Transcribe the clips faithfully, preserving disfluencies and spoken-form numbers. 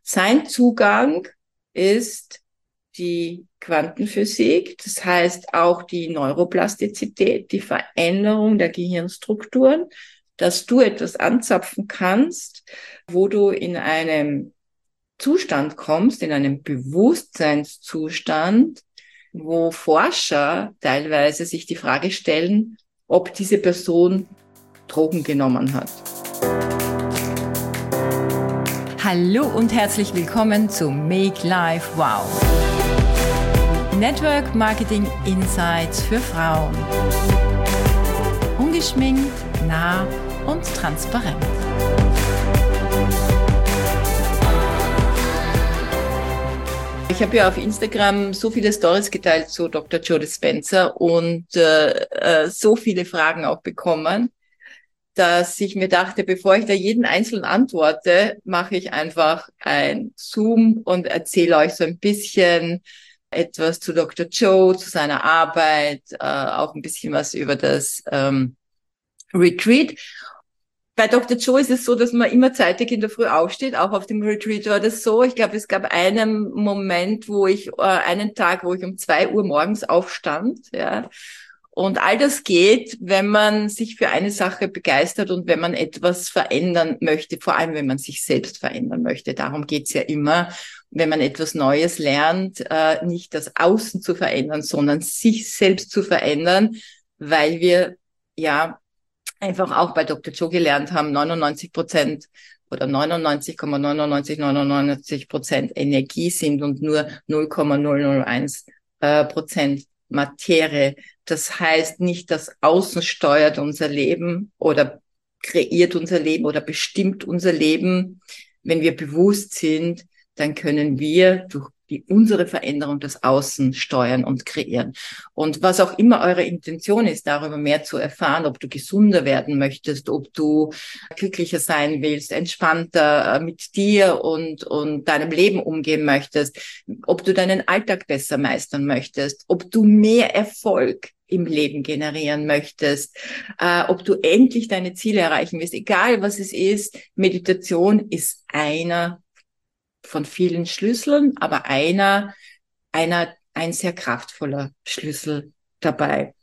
Sein Zugang ist die Quantenphysik, das heißt auch die Neuroplastizität, die Veränderung der Gehirnstrukturen, dass du etwas anzapfen kannst, wo du in einem Zustand kommst, in einem Bewusstseinszustand, wo Forscher teilweise sich die Frage stellen, ob diese Person Drogen genommen hat. Hallo und herzlich willkommen zu Make Life Wow. Network Marketing Insights für Frauen. Ungeschminkt, nah und transparent. Ich habe ja auf Instagram so viele Stories geteilt zu Doktor Joe Dispenza und äh, so viele Fragen auch bekommen, dass ich mir dachte, bevor ich da jeden einzeln antworte, mache ich einfach ein Zoom und erzähle euch so ein bisschen etwas zu Doktor Joe, zu seiner Arbeit, äh, auch ein bisschen was über das ähm, Retreat. Bei Doktor Joe ist es so, dass man immer zeitig in der Früh aufsteht. Auch auf dem Retreat war das so. Ich glaube, es gab einen Moment, wo ich, äh, einen Tag, wo ich um zwei Uhr morgens aufstand, ja. Und all das geht, wenn man sich für eine Sache begeistert und wenn man etwas verändern möchte, vor allem wenn man sich selbst verändern möchte. Darum geht's ja immer, wenn man etwas Neues lernt, äh, nicht das Außen zu verändern, sondern sich selbst zu verändern, weil wir ja einfach auch bei Doktor Joe gelernt haben, neunundneunzig Prozent oder neunundneunzig Komma neunundneunzig neunundneunzig Prozent Energie sind und nur null Komma null null eins Prozent Materie. Das heißt, nicht das Außen steuert unser Leben oder kreiert unser Leben oder bestimmt unser Leben. Wenn wir bewusst sind, dann können wir durch die, unsere Veränderung das Außen steuern und kreieren. Und was auch immer eure Intention ist, darüber mehr zu erfahren, ob du gesunder werden möchtest, ob du glücklicher sein willst, entspannter mit dir und, und deinem Leben umgehen möchtest, ob du deinen Alltag besser meistern möchtest, ob du mehr Erfolg im Leben generieren möchtest, äh, ob du endlich deine Ziele erreichen willst, egal was es ist, Meditation ist einer von vielen Schlüsseln, aber einer, einer, ein sehr kraftvoller Schlüssel dabei.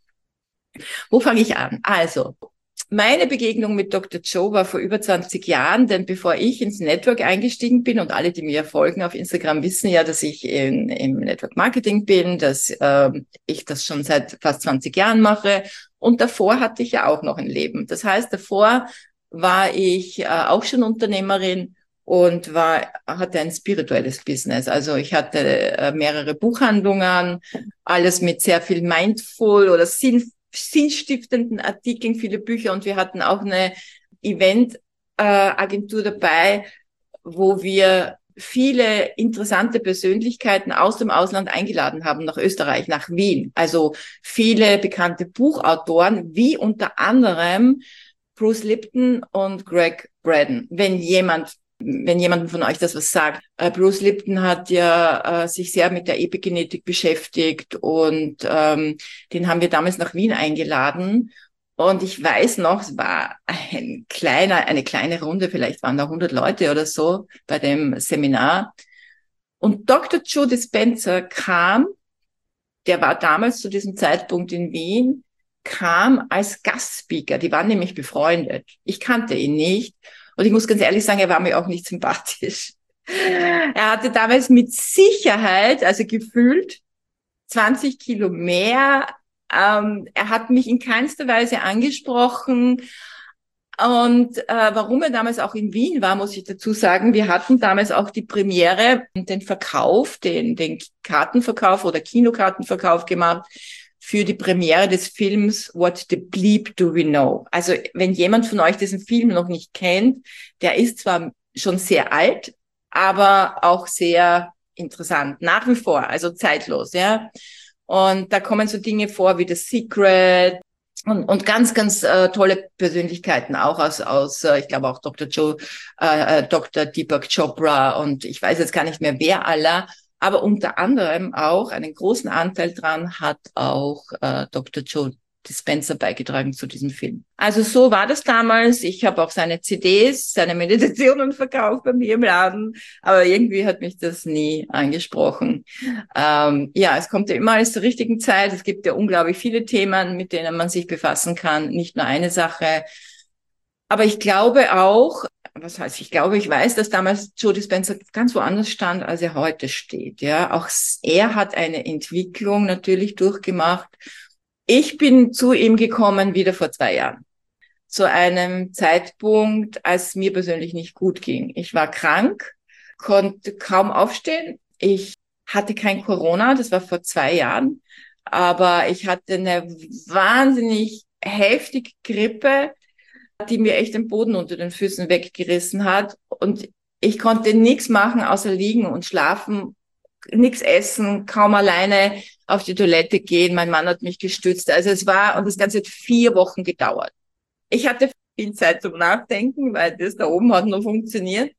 Wo fange ich an? Also, meine Begegnung mit Doktor Joe war vor über zwanzig Jahren, denn bevor ich ins Network eingestiegen bin, und alle, die mir folgen auf Instagram, wissen ja, dass ich in, im Network Marketing bin, dass äh, ich das schon seit fast zwanzig Jahren mache. Und davor hatte ich ja auch noch ein Leben. Das heißt, davor war ich äh, auch schon Unternehmerin und war, hatte ein spirituelles Business. Also ich hatte äh, mehrere Buchhandlungen, alles mit sehr viel Mindful oder Sinn, sinnstiftenden Artikeln, viele Bücher, und wir hatten auch eine Event-Agentur äh, dabei, wo wir viele interessante Persönlichkeiten aus dem Ausland eingeladen haben nach Österreich, nach Wien. Also viele bekannte Buchautoren, wie unter anderem Bruce Lipton und Greg Braden. Wenn jemand Wenn jemandem von euch das was sagt. Äh, Bruce Lipton hat ja äh, sich sehr mit der Epigenetik beschäftigt und ähm, den haben wir damals nach Wien eingeladen. Und ich weiß noch, es war ein kleiner, eine kleine Runde, vielleicht waren da hundert Leute oder so bei dem Seminar. Und Doktor Joe Dispenza kam, der war damals zu diesem Zeitpunkt in Wien, kam als Gastspeaker. Die waren nämlich befreundet. Ich kannte ihn nicht. Und ich muss ganz ehrlich sagen, er war mir auch nicht sympathisch. Er hatte damals mit Sicherheit, also gefühlt, zwanzig Kilo mehr. Ähm, er hat mich in keinster Weise angesprochen. Und äh, warum er damals auch in Wien war, muss ich dazu sagen, wir hatten damals auch die Premiere und den Verkauf, den, den Kartenverkauf oder Kinokartenverkauf gemacht für die Premiere des Films What the Bleep Do We Know? Also wenn jemand von euch diesen Film noch nicht kennt, der ist zwar schon sehr alt, aber auch sehr interessant, nach wie vor, also zeitlos, ja. Und da kommen so Dinge vor wie The Secret und, und ganz, ganz äh, tolle Persönlichkeiten auch aus, aus äh, ich glaube auch Doktor Joe, äh, Doktor Deepak Chopra und ich weiß jetzt gar nicht mehr wer aller. Aber unter anderem auch einen großen Anteil dran hat auch äh, Doktor Joe Dispenza beigetragen zu diesem Film. Also so war das damals. Ich habe auch seine C Ds, seine Meditationen verkauft bei mir im Laden, aber irgendwie hat mich das nie angesprochen. Ähm, ja, es kommt ja immer alles zur richtigen Zeit. Es gibt ja unglaublich viele Themen, mit denen man sich befassen kann, nicht nur eine Sache. Aber ich glaube auch, was heißt, ich glaube, ich weiß, dass damals Joe Dispenza ganz woanders stand, als er heute steht. Ja, auch er hat eine Entwicklung natürlich durchgemacht. Ich bin zu ihm gekommen wieder vor zwei Jahren. Zu einem Zeitpunkt, als mir persönlich nicht gut ging. Ich war krank, konnte kaum aufstehen. Ich hatte kein Corona, das war vor zwei Jahren. Aber ich hatte eine wahnsinnig heftige Grippe, die mir echt den Boden unter den Füßen weggerissen hat. Und ich konnte nichts machen, außer liegen und schlafen, nichts essen, kaum alleine auf die Toilette gehen. Mein Mann hat mich gestützt. Also es war, und das Ganze hat vier Wochen gedauert. Ich hatte viel Zeit zum Nachdenken, weil das da oben hat nur funktioniert.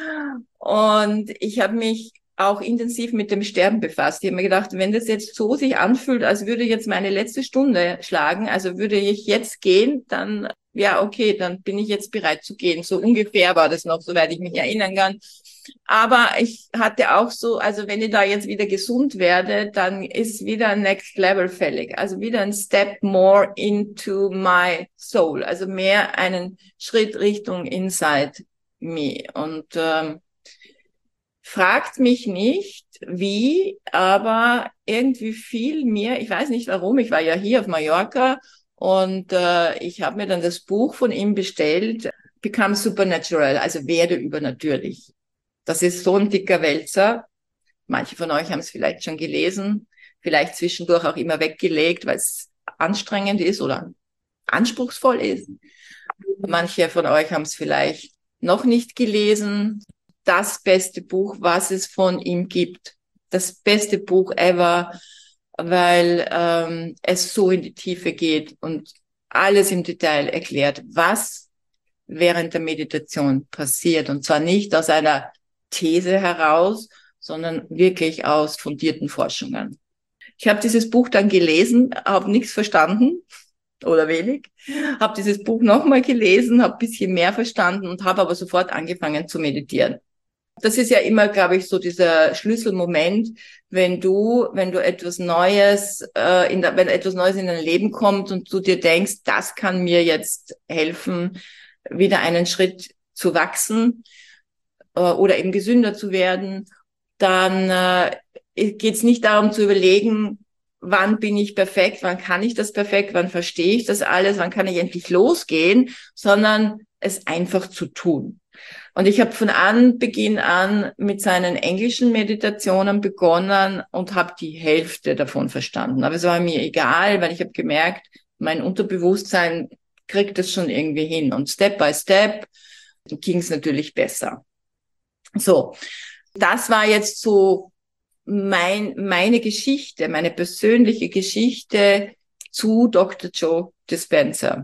Und ich habe mich auch intensiv mit dem Sterben befasst. Ich habe mir gedacht, wenn das jetzt so sich anfühlt, als würde jetzt meine letzte Stunde schlagen, also würde ich jetzt gehen, dann, ja, okay, dann bin ich jetzt bereit zu gehen. So ungefähr war das noch, soweit ich mich erinnern kann. Aber ich hatte auch so, also wenn ich da jetzt wieder gesund werde, dann ist wieder ein Next Level fällig. Also wieder ein Step more into my soul. Also mehr einen Schritt Richtung inside me. Und ähm, fragt mich nicht, wie, aber irgendwie viel mir, ich weiß nicht warum, ich war ja hier auf Mallorca und äh, ich habe mir dann das Buch von ihm bestellt, Become Supernatural, also werde übernatürlich. Das ist so ein dicker Wälzer. Manche von euch haben es vielleicht schon gelesen, vielleicht zwischendurch auch immer weggelegt, weil es anstrengend ist oder anspruchsvoll ist. Manche von euch haben es vielleicht noch nicht gelesen. Das beste Buch, was es von ihm gibt. Das beste Buch ever, weil ähm, es so in die Tiefe geht und alles im Detail erklärt, was während der Meditation passiert. Und zwar nicht aus einer These heraus, sondern wirklich aus fundierten Forschungen. Ich habe dieses Buch dann gelesen, habe nichts verstanden oder wenig, habe dieses Buch nochmal gelesen, habe ein bisschen mehr verstanden und habe aber sofort angefangen zu meditieren. Das ist ja immer, glaube ich, so dieser Schlüsselmoment, wenn du, wenn du etwas Neues, äh, in der, wenn etwas Neues in dein Leben kommt und du dir denkst, das kann mir jetzt helfen, wieder einen Schritt zu wachsen äh, oder eben gesünder zu werden, dann äh, geht es nicht darum zu überlegen, wann bin ich perfekt, wann kann ich das perfekt, wann verstehe ich das alles, wann kann ich endlich losgehen, sondern es einfach zu tun. Und ich habe von Anbeginn an mit seinen englischen Meditationen begonnen und habe die Hälfte davon verstanden. Aber es war mir egal, weil ich habe gemerkt, mein Unterbewusstsein kriegt es schon irgendwie hin. Und Step by Step ging es natürlich besser. So, das war jetzt so mein, meine Geschichte, meine persönliche Geschichte zu Doktor Joe Dispenza.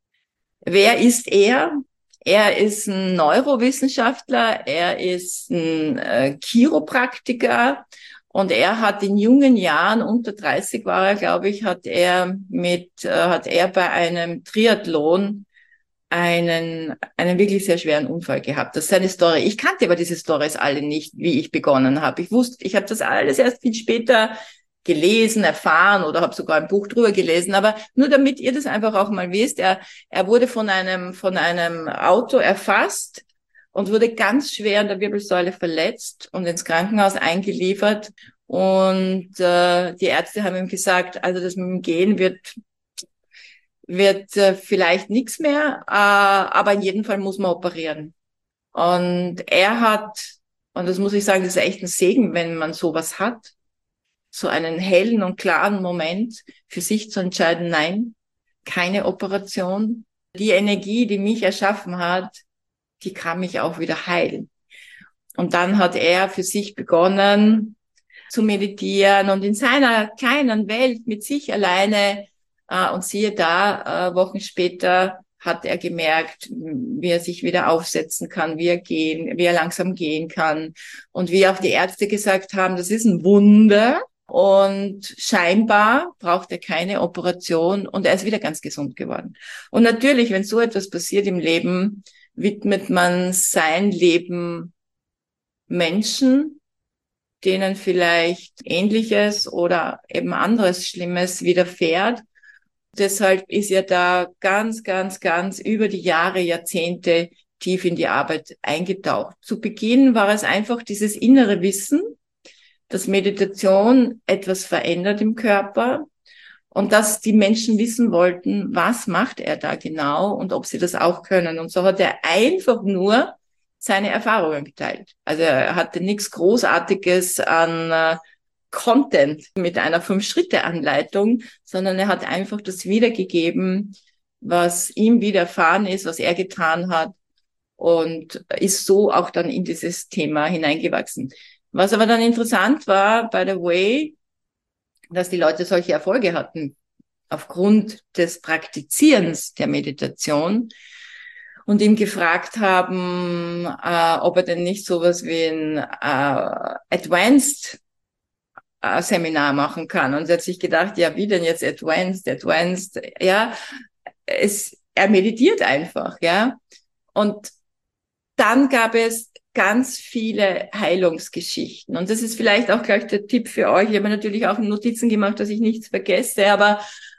Wer ist er? Er ist ein Neurowissenschaftler, er ist ein äh, Chiropraktiker und er hat in jungen Jahren, unter dreißig war er, glaube ich, hat er mit, äh, hat er bei einem Triathlon einen, einen wirklich sehr schweren Unfall gehabt. Das ist seine Story. Ich kannte aber diese Stories alle nicht, wie ich begonnen habe. Ich wusste, ich habe das alles erst viel später gelesen, erfahren oder habe sogar ein Buch drüber gelesen, aber nur damit ihr das einfach auch mal wisst, er, er wurde von einem, von einem Auto erfasst und wurde ganz schwer an der Wirbelsäule verletzt und ins Krankenhaus eingeliefert und äh, die Ärzte haben ihm gesagt, also das mit dem Gehen wird wird äh, vielleicht nichts mehr, äh, aber in jedem Fall muss man operieren. Und er hat, und das muss ich sagen, das ist echt ein Segen, wenn man sowas hat, so einen hellen und klaren Moment für sich zu entscheiden, nein, keine Operation. Die Energie, die mich erschaffen hat, die kann mich auch wieder heilen. Und dann hat er für sich begonnen zu meditieren und in seiner kleinen Welt mit sich alleine, äh, und siehe da, äh, Wochen später hat er gemerkt, wie er sich wieder aufsetzen kann, wie er gehen, wie er langsam gehen kann und wie auch die Ärzte gesagt haben, das ist ein Wunder. Und scheinbar braucht er keine Operation und er ist wieder ganz gesund geworden. Und natürlich, wenn so etwas passiert im Leben, widmet man sein Leben Menschen, denen vielleicht Ähnliches oder eben anderes Schlimmes widerfährt. Deshalb ist er da ganz, ganz, ganz über die Jahre, Jahrzehnte tief in die Arbeit eingetaucht. Zu Beginn war es einfach dieses innere Wissen, dass Meditation etwas verändert im Körper und dass die Menschen wissen wollten, was macht er da genau und ob sie das auch können. Und so hat er einfach nur seine Erfahrungen geteilt. Also er hatte nichts Großartiges an äh, Content mit einer Fünf-Schritte-Anleitung, sondern er hat einfach das wiedergegeben, was ihm widerfahren ist, was er getan hat und ist so auch dann in dieses Thema hineingewachsen. Was aber dann interessant war, by the way, dass die Leute solche Erfolge hatten aufgrund des Praktizierens der Meditation und ihm gefragt haben, äh, ob er denn nicht sowas wie ein äh, Advanced äh, Seminar machen kann. Und er hat sich gedacht, ja, wie denn jetzt Advanced, Advanced, ja, es, er meditiert einfach, ja. Und dann gab es ganz viele Heilungsgeschichten. Und das ist vielleicht auch gleich der Tipp für euch. Ich habe mir natürlich auch Notizen gemacht, dass ich nichts vergesse, aber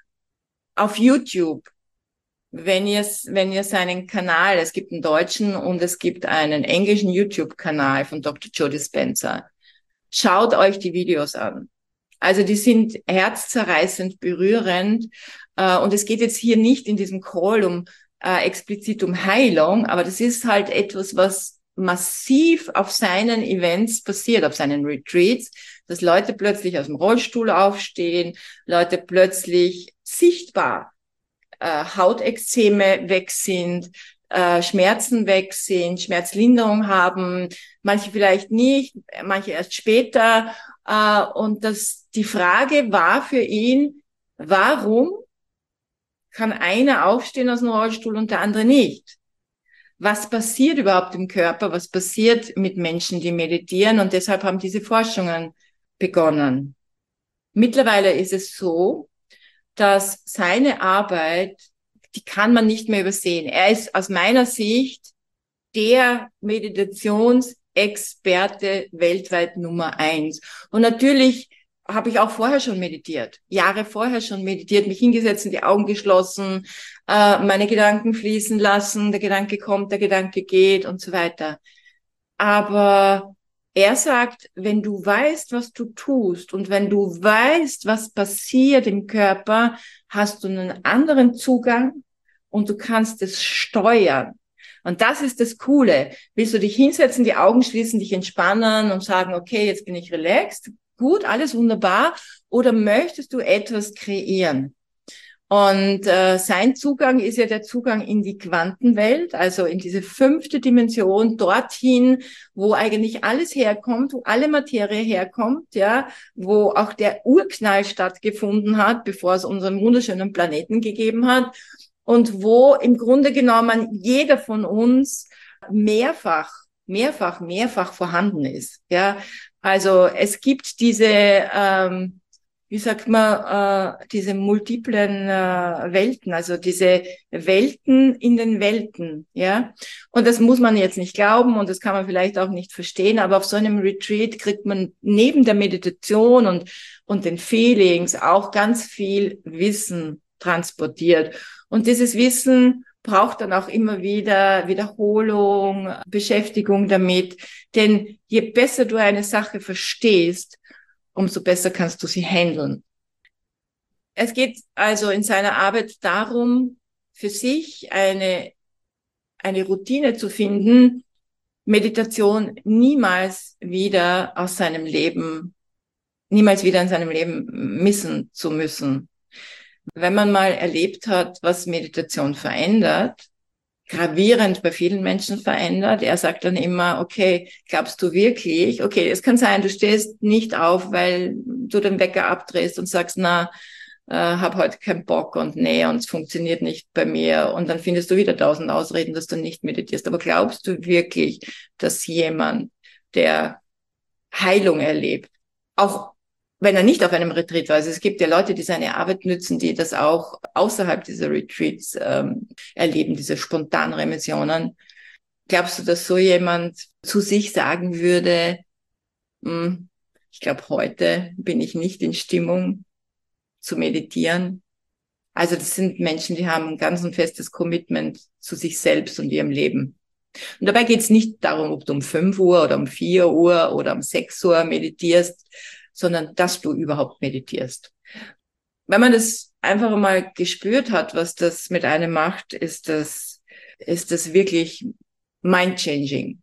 auf YouTube, wenn ihr, wenn ihr seinen Kanal, es gibt einen deutschen und es gibt einen englischen YouTube-Kanal von Doktor Joe Dispenza, schaut euch die Videos an. Also die sind herzzerreißend berührend. Und es geht jetzt hier nicht in diesem Call um äh, explizit um Heilung, aber das ist halt etwas, was massiv auf seinen Events passiert, auf seinen Retreats, dass Leute plötzlich aus dem Rollstuhl aufstehen, Leute plötzlich sichtbar äh, Hautekzeme weg sind, äh, Schmerzen weg sind, Schmerzlinderung haben, manche vielleicht nicht, manche erst später. Äh, und das, die Frage war für ihn, warum kann einer aufstehen aus dem Rollstuhl und der andere nicht? Was passiert überhaupt im Körper? Was passiert mit Menschen, die meditieren? Und deshalb haben diese Forschungen begonnen. Mittlerweile ist es so, dass seine Arbeit, die kann man nicht mehr übersehen. Er ist aus meiner Sicht der Meditationsexperte weltweit Nummer eins. Und natürlich habe ich auch vorher schon meditiert, Jahre vorher schon meditiert, mich hingesetzt und die Augen geschlossen, äh, meine Gedanken fließen lassen, der Gedanke kommt, der Gedanke geht und so weiter. Aber er sagt, wenn du weißt, was du tust und wenn du weißt, was passiert im Körper, hast du einen anderen Zugang und du kannst es steuern. Und das ist das Coole. Willst du dich hinsetzen, die Augen schließen, dich entspannen und sagen, okay, jetzt bin ich relaxed, gut, alles wunderbar, oder möchtest du etwas kreieren? Und äh, sein Zugang ist ja der Zugang in die Quantenwelt, also in diese fünfte Dimension, dorthin, wo eigentlich alles herkommt, wo alle Materie herkommt, ja, wo auch der Urknall stattgefunden hat, bevor es unseren wunderschönen Planeten gegeben hat und wo im Grunde genommen jeder von uns mehrfach, mehrfach, mehrfach vorhanden ist, ja. Also es gibt diese, ähm, wie sagt man, äh, diese multiplen äh, Welten, also diese Welten in den Welten, ja. Und das muss man jetzt nicht glauben und das kann man vielleicht auch nicht verstehen, aber auf so einem Retreat kriegt man neben der Meditation und, und den Feelings auch ganz viel Wissen transportiert. Und dieses Wissen braucht dann auch immer wieder Wiederholung, Beschäftigung damit. Denn je besser du eine Sache verstehst, umso besser kannst du sie handeln. Es geht also in seiner Arbeit darum, für sich eine, eine Routine zu finden, Meditation niemals wieder aus seinem Leben, niemals wieder in seinem Leben missen zu müssen. Wenn man mal erlebt hat, was Meditation verändert, gravierend bei vielen Menschen verändert. Er sagt dann immer, okay, glaubst du wirklich? Okay, es kann sein, du stehst nicht auf, weil du den Wecker abdrehst und sagst, na, äh, hab heute keinen Bock und nee, und es funktioniert nicht bei mir. Und dann findest du wieder tausend Ausreden, dass du nicht meditierst. Aber glaubst du wirklich, dass jemand, der Heilung erlebt, auch wenn er nicht auf einem Retreat war. Also es gibt ja Leute, die seine Arbeit nützen, die das auch außerhalb dieser Retreats ähm, erleben, diese spontanen Remissionen. Glaubst du, dass so jemand zu sich sagen würde, hm, ich glaube, heute bin ich nicht in Stimmung zu meditieren? Also das sind Menschen, die haben ein ganz ein festes Commitment zu sich selbst und ihrem Leben. Und dabei geht es nicht darum, ob du um fünf Uhr oder um vier Uhr oder um sechs Uhr meditierst, sondern dass du überhaupt meditierst. Wenn man das einfach mal gespürt hat, was das mit einem macht, ist das, ist das wirklich mind-changing.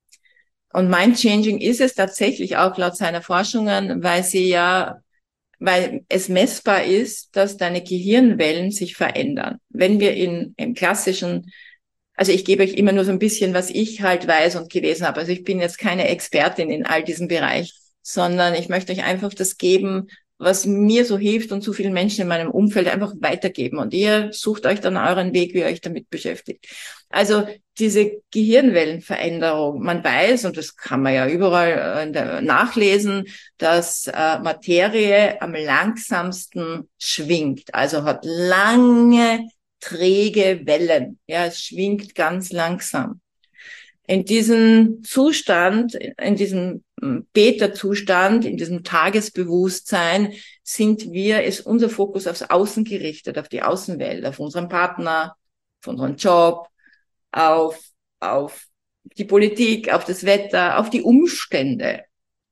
Und mind-changing ist es tatsächlich auch laut seiner Forschungen, weil sie ja, weil es messbar ist, dass deine Gehirnwellen sich verändern. Wenn wir in, im klassischen, also ich gebe euch immer nur so ein bisschen, was ich halt weiß und gelesen habe. Also ich bin jetzt keine Expertin in all diesem Bereich, sondern ich möchte euch einfach das geben, was mir so hilft und so vielen Menschen in meinem Umfeld einfach weitergeben. Und ihr sucht euch dann euren Weg, wie ihr euch damit beschäftigt. Also diese Gehirnwellenveränderung, man weiß, und das kann man ja überall äh, nachlesen, dass äh, Materie am langsamsten schwingt, also hat lange, träge Wellen. Ja, es schwingt ganz langsam. In diesem Zustand, in diesem Beta-Zustand, in diesem Tagesbewusstsein sind wir, ist unser Fokus aufs Außen gerichtet, auf die Außenwelt, auf unseren Partner, auf unseren Job, auf, auf die Politik, auf das Wetter, auf die Umstände.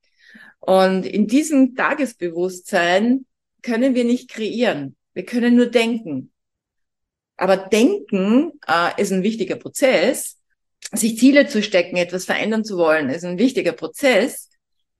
Und in diesem Tagesbewusstsein können wir nicht kreieren. Wir können nur denken. Aber Denken äh, ist ein wichtiger Prozess. Sich Ziele zu stecken, etwas verändern zu wollen, ist ein wichtiger Prozess.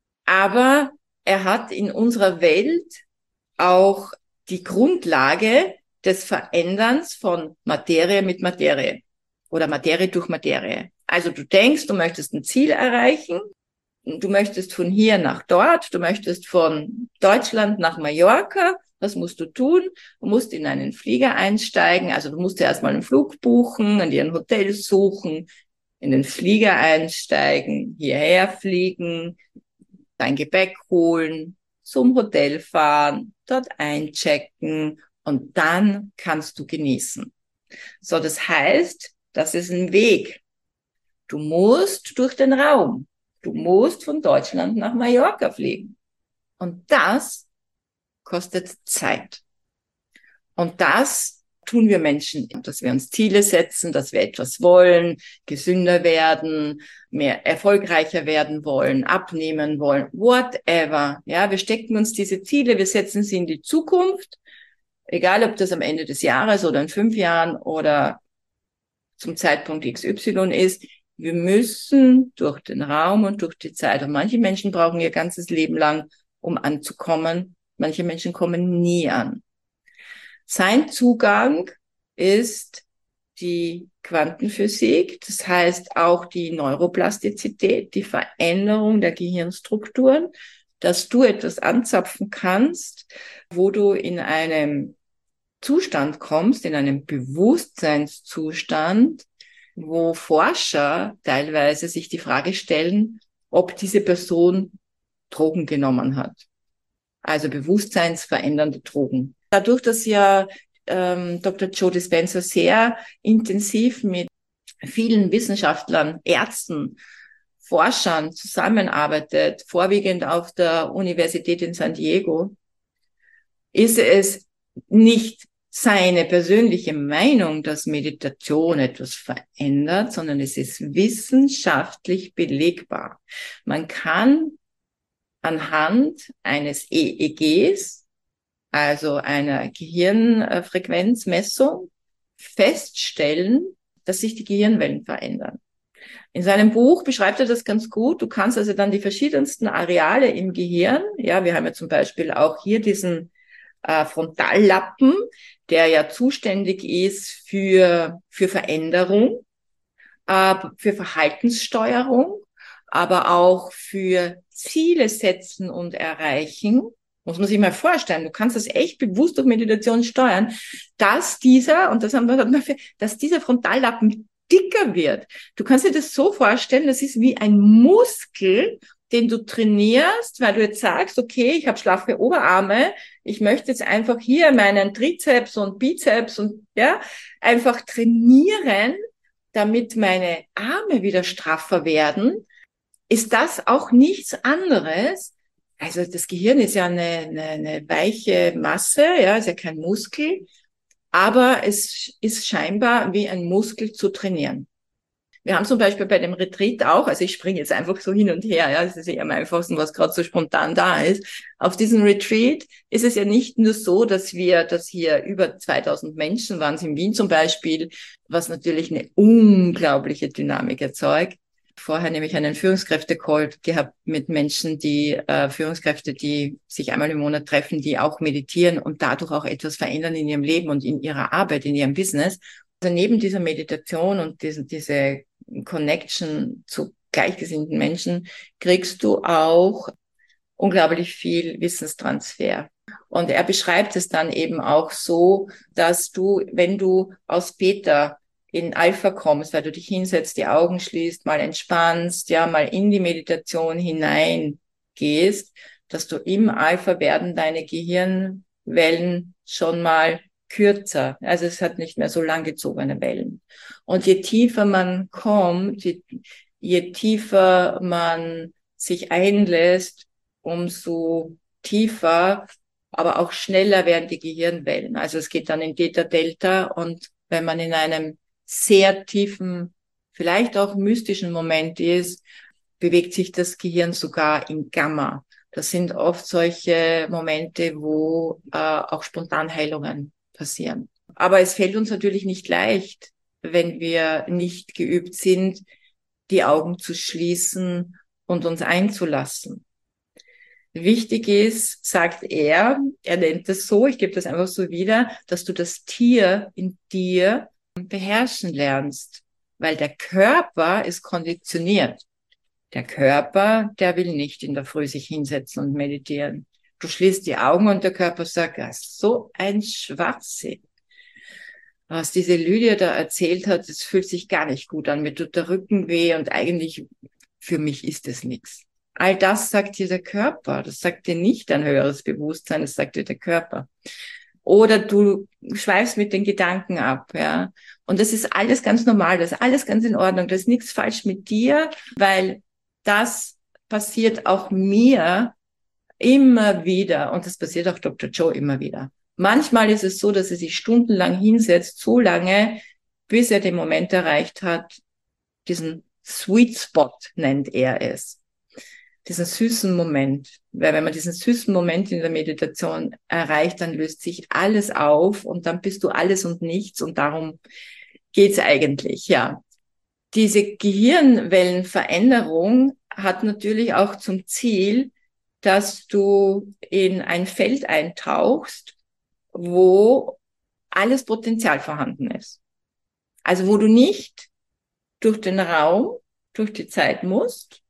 Aber er hat in unserer Welt auch die Grundlage des Veränderns von Materie mit Materie oder Materie durch Materie. Also du denkst, du möchtest ein Ziel erreichen, du möchtest von hier nach dort, du möchtest von Deutschland nach Mallorca. Was musst du tun? Du musst in einen Flieger einsteigen, also du musst erstmal einen Flug buchen, an dir ein Hotel suchen, in den Flieger einsteigen, hierher fliegen, dein Gepäck holen, zum Hotel fahren, dort einchecken und dann kannst du genießen. So, das heißt, das ist ein Weg. Du musst durch den Raum. Du musst von Deutschland nach Mallorca fliegen. Und das kostet Zeit. Und das tun wir Menschen, dass wir uns Ziele setzen, dass wir etwas wollen, gesünder werden, mehr erfolgreicher werden wollen, abnehmen wollen, whatever. Ja, wir stecken uns diese Ziele, wir setzen sie in die Zukunft, egal ob das am Ende des Jahres oder in fünf Jahren oder zum Zeitpunkt X Y ist. Wir müssen durch den Raum und durch die Zeit. Und manche Menschen brauchen ihr ganzes Leben lang, um anzukommen. Manche Menschen kommen nie an. Sein Zugang ist die Quantenphysik, das heißt auch die Neuroplastizität, die Veränderung der Gehirnstrukturen, dass du etwas anzapfen kannst, wo du in einem Zustand kommst, in einem Bewusstseinszustand, wo Forscher teilweise sich die Frage stellen, ob diese Person Drogen genommen hat. Also bewusstseinsverändernde Drogen. Dadurch, dass ja ähm, Doktor Joe Dispenza sehr intensiv mit vielen Wissenschaftlern, Ärzten, Forschern zusammenarbeitet, vorwiegend auf der Universität in San Diego, ist es nicht seine persönliche Meinung, dass Meditation etwas verändert, sondern es ist wissenschaftlich belegbar. Man kann anhand eines E E Gs, also einer Gehirnfrequenzmessung, feststellen, dass sich die Gehirnwellen verändern. In seinem Buch beschreibt er das ganz gut. Du kannst also dann die verschiedensten Areale im Gehirn, ja, wir haben ja zum Beispiel auch hier diesen äh, Frontallappen, der ja zuständig ist für, für Veränderung, äh, für Verhaltenssteuerung, aber auch für Ziele setzen und erreichen. Muss man sich mal vorstellen, du kannst das echt bewusst durch Meditation steuern, dass dieser, und das haben wir, dass dieser Frontallappen dicker wird. Du kannst dir das so vorstellen, das ist wie ein Muskel den du trainierst, weil du jetzt sagst, okay, ich habe schlaffe Oberarme, ich möchte jetzt einfach hier meinen Trizeps und Bizeps und ja, einfach trainieren, damit meine Arme wieder straffer werden, ist das auch nichts anderes. Also das Gehirn ist ja eine, eine, eine weiche Masse, ja, ist ja kein Muskel, aber es ist scheinbar wie ein Muskel zu trainieren. Wir haben zum Beispiel bei dem Retreat auch, also ich springe jetzt einfach so hin und her, ja, das ist ja am einfachsten, was gerade so spontan da ist. Auf diesem Retreat ist es ja nicht nur so, dass wir, dass hier über zweitausend Menschen waren, in Wien zum Beispiel, was natürlich eine unglaubliche Dynamik erzeugt. Vorher nämlich einen Führungskräfte-Call gehabt mit Menschen, die äh, Führungskräfte, die sich einmal im Monat treffen, die auch meditieren und dadurch auch etwas verändern in ihrem Leben und in ihrer Arbeit, in ihrem Business. Also neben dieser Meditation und diese, diese Connection zu gleichgesinnten Menschen kriegst du auch unglaublich viel Wissenstransfer. Und er beschreibt es dann eben auch so, dass du, wenn du aus Beta in Alpha kommst, weil du dich hinsetzt, die Augen schließt, mal entspannst, ja, mal in die Meditation hineingehst, dass du im Alpha werden deine Gehirnwellen schon mal kürzer. Also es hat nicht mehr so langgezogene Wellen. Und je tiefer man kommt, je, je tiefer man sich einlässt, umso tiefer, aber auch schneller werden die Gehirnwellen. Also es geht dann in Theta, Delta und wenn man in einem sehr tiefen, vielleicht auch mystischen Moment ist, bewegt sich das Gehirn sogar in Gamma. Das sind oft solche Momente, wo äh, auch Spontanheilungen passieren. Aber es fällt uns natürlich nicht leicht, wenn wir nicht geübt sind, die Augen zu schließen und uns einzulassen. Wichtig ist, sagt er, er nennt es so, ich gebe das einfach so wieder, dass du das Tier in dir beherrschen lernst, weil der Körper ist konditioniert. Der Körper, der will nicht in der Früh sich hinsetzen und meditieren. Du schließt die Augen und der Körper sagt, ja, so ein Schwachsinn. Was diese Lydia da erzählt hat, das fühlt sich gar nicht gut an. Mir tut der Rücken weh und eigentlich für mich ist es nichts. All das sagt dir der Körper. Das sagt dir nicht dein höheres Bewusstsein, das sagt dir der Körper. Oder du schweifst mit den Gedanken ab, ja. Und das ist alles ganz normal, das ist alles ganz in Ordnung. Da ist nichts falsch mit dir, weil das passiert auch mir immer wieder. Und das passiert auch Doktor Joe immer wieder. Manchmal ist es so, dass er sich stundenlang hinsetzt, so lange, bis er den Moment erreicht hat, diesen Sweet Spot nennt er es. Diesen süßen Moment. Weil wenn man diesen süßen Moment in der Meditation erreicht, dann löst sich alles auf und dann bist du alles und nichts und darum geht's eigentlich, ja. Diese Gehirnwellenveränderung hat natürlich auch zum Ziel, dass du in ein Feld eintauchst, wo alles Potenzial vorhanden ist. Also wo du nicht durch den Raum, durch die Zeit musst,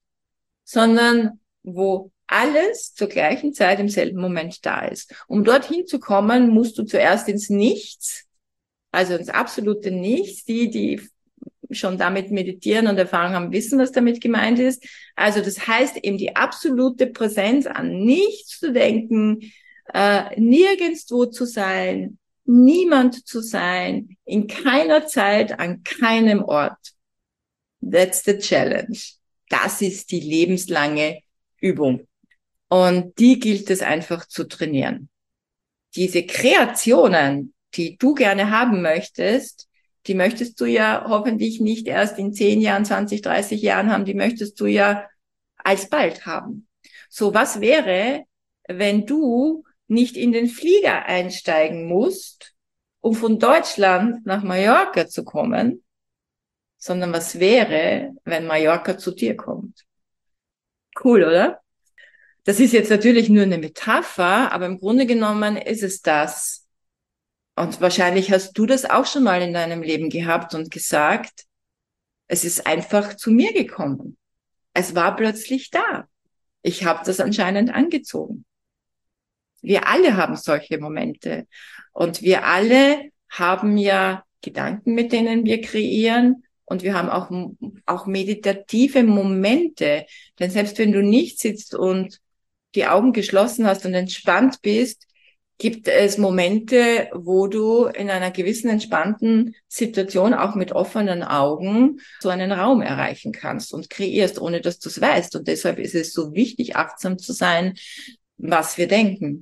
sondern wo alles zur gleichen Zeit im selben Moment da ist. Um dorthin zu kommen, musst du zuerst ins Nichts, also ins absolute Nichts. Die, die schon damit meditieren und Erfahrung haben, wissen, was damit gemeint ist. Also das heißt eben die absolute Präsenz, an nichts zu denken, äh, nirgendwo zu sein, niemand zu sein, in keiner Zeit, an keinem Ort. That's the challenge. Das ist die lebenslange Übung. Und die gilt es einfach zu trainieren. Diese Kreationen, die du gerne haben möchtest, die möchtest du ja hoffentlich nicht erst in zehn Jahren, zwanzig, dreißig Jahren haben, die möchtest du ja alsbald haben. So, was wäre, wenn du nicht in den Flieger einsteigen musst, um von Deutschland nach Mallorca zu kommen, sondern was wäre, wenn Mallorca zu dir kommt? Cool, oder? Das ist jetzt natürlich nur eine Metapher, aber im Grunde genommen ist es das. Und wahrscheinlich hast du das auch schon mal in deinem Leben gehabt und gesagt, es ist einfach zu mir gekommen. Es war plötzlich da. Ich habe das anscheinend angezogen. Wir alle haben solche Momente. Und wir alle haben ja Gedanken, mit denen wir kreieren. Und wir haben auch, auch meditative Momente. Denn selbst wenn du nicht sitzt und die Augen geschlossen hast und entspannt bist, gibt es Momente, wo du in einer gewissen entspannten Situation auch mit offenen Augen so einen Raum erreichen kannst und kreierst, ohne dass du es weißt. Und deshalb ist es so wichtig, achtsam zu sein, was wir denken,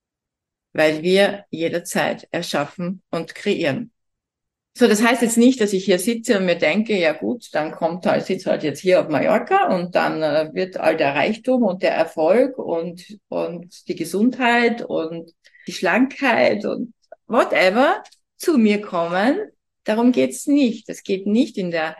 weil wir jederzeit erschaffen und kreieren. So, das heißt jetzt nicht, dass ich hier sitze und mir denke, ja gut, dann kommt halt, sitze halt jetzt hier auf Mallorca und dann äh, wird all der Reichtum und der Erfolg und, und die Gesundheit und die Schlankheit und whatever zu mir kommen. Darum geht's nicht. Es geht nicht in der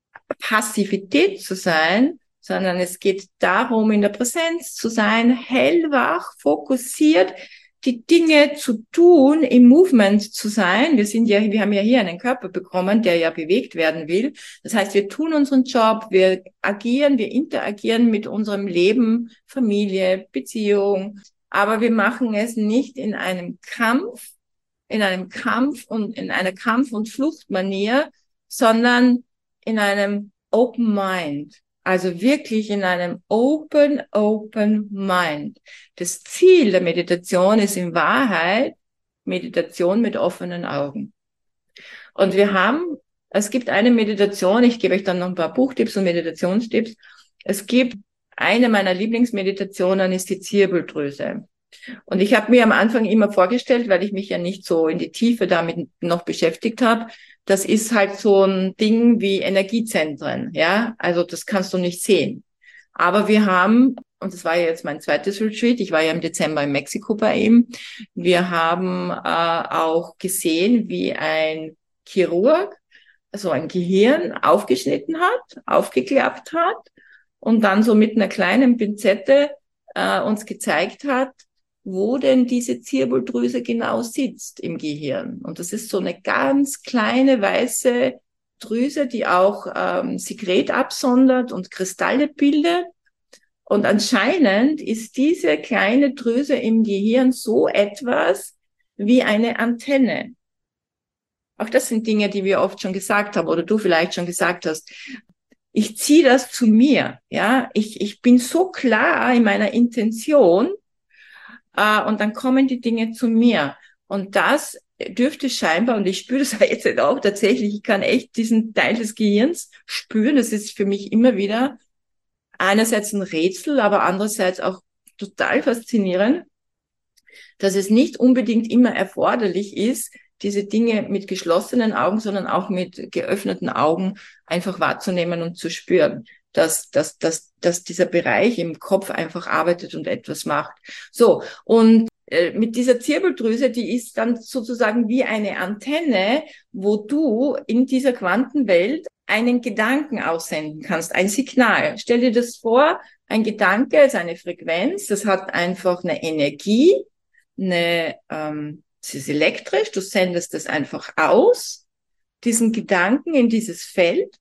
Passivität zu sein, sondern es geht darum, in der Präsenz zu sein, hellwach, fokussiert, die Dinge zu tun, im Movement zu sein. Wir sind ja, wir haben ja hier einen Körper bekommen, der ja bewegt werden will. Das heißt, wir tun unseren Job, wir agieren, wir interagieren mit unserem Leben, Familie, Beziehung, aber wir machen es nicht in einem Kampf, in einem Kampf und in einer Kampf- und Fluchtmanier, sondern in einem Open Mind. Also wirklich in einem Open, Open Mind. Das Ziel der Meditation ist in Wahrheit Meditation mit offenen Augen. Und wir haben, es gibt eine Meditation, ich gebe euch dann noch ein paar Buchtipps und Meditationstipps. Es gibt eine meiner Lieblingsmeditationen, ist die Zirbeldrüse. Und ich habe mir am Anfang immer vorgestellt, weil ich mich ja nicht so in die Tiefe damit noch beschäftigt habe, das ist halt so ein Ding wie Energiezentren, ja, also das kannst du nicht sehen. Aber wir haben, und das war ja jetzt mein zweites Retreat, ich war ja im Dezember in Mexiko bei ihm, wir haben äh, auch gesehen, wie ein Chirurg so ein Gehirn aufgeschnitten hat, aufgeklappt hat und dann so mit einer kleinen Pinzette äh, uns gezeigt hat, wo denn diese Zirbeldrüse genau sitzt im Gehirn. Und das ist so eine ganz kleine weiße Drüse, die auch ähm, Sekret absondert und Kristalle bildet. Und anscheinend ist diese kleine Drüse im Gehirn so etwas wie eine Antenne. Auch das sind Dinge, die wir oft schon gesagt haben oder du vielleicht schon gesagt hast. Ich ziehe das zu mir, ja. Ich, ich bin so klar in meiner Intention, Uh, und dann kommen die Dinge zu mir. Und das dürfte scheinbar, und ich spüre das jetzt auch tatsächlich, ich kann echt diesen Teil des Gehirns spüren. Das ist für mich immer wieder einerseits ein Rätsel, aber andererseits auch total faszinierend, dass es nicht unbedingt immer erforderlich ist, diese Dinge mit geschlossenen Augen, sondern auch mit geöffneten Augen einfach wahrzunehmen und zu spüren, dass, dass, dass, dass dieser Bereich im Kopf einfach arbeitet und etwas macht. So, und äh, mit dieser Zirbeldrüse, die ist dann sozusagen wie eine Antenne, wo du in dieser Quantenwelt einen Gedanken aussenden kannst, ein Signal. Stell dir das vor, ein Gedanke ist eine Frequenz, das hat einfach eine Energie, eine, ähm, es ist elektrisch, du sendest es einfach aus, diesen Gedanken in dieses Feld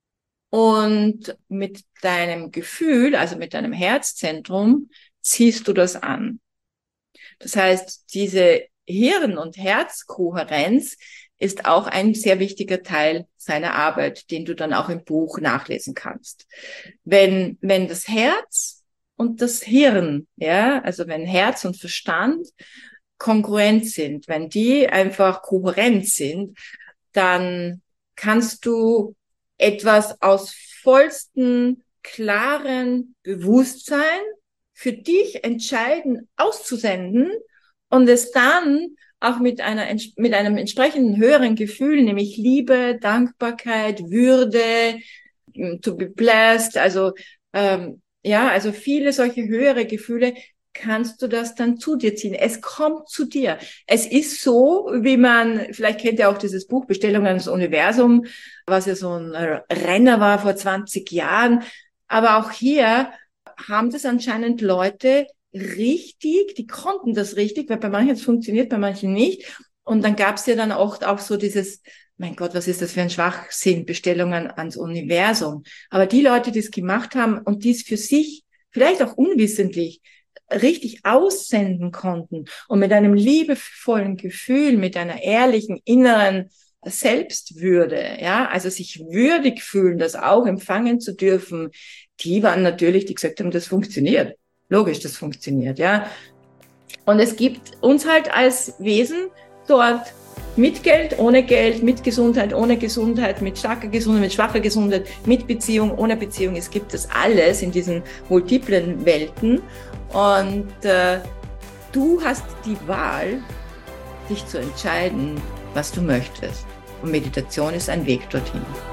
und mit deinem Gefühl, also mit deinem Herzzentrum, ziehst du das an. Das heißt, diese Hirn- und Herzkohärenz ist auch ein sehr wichtiger Teil seiner Arbeit, den du dann auch im Buch nachlesen kannst. Wenn, wenn das Herz und das Hirn, ja, also wenn Herz und Verstand kongruent sind, wenn die einfach kohärent sind, dann kannst du etwas aus vollstem, klaren Bewusstsein für dich entscheiden, auszusenden und es dann auch mit einer, mit einem entsprechenden höheren Gefühl, nämlich Liebe, Dankbarkeit, Würde, to be blessed, also, ähm, ja, also viele solche höhere Gefühle, kannst du das dann zu dir ziehen. Es kommt zu dir. Es ist so, wie man, vielleicht kennt ihr auch dieses Buch Bestellung ans Universum, was ja so ein Renner war vor zwanzig Jahren. Aber auch hier haben das anscheinend Leute richtig, die konnten das richtig, weil bei manchen es funktioniert, bei manchen nicht. Und dann gab es ja dann oft auch so dieses, mein Gott, was ist das für ein Schwachsinn, Bestellungen ans Universum. Aber die Leute, die es gemacht haben und die es für sich, vielleicht auch unwissentlich, richtig aussenden konnten und mit einem liebevollen Gefühl, mit einer ehrlichen inneren Selbstwürde, ja, also sich würdig fühlen, das auch empfangen zu dürfen, die waren natürlich, die gesagt haben, das funktioniert. Logisch, das funktioniert, ja. Und es gibt uns halt als Wesen dort mit Geld, ohne Geld, mit Gesundheit, ohne Gesundheit, mit starker Gesundheit, mit schwacher Gesundheit, mit Beziehung, ohne Beziehung. Es gibt das alles in diesen multiplen Welten. Und äh, du hast die Wahl, dich zu entscheiden, was du möchtest. Und Meditation ist ein Weg dorthin.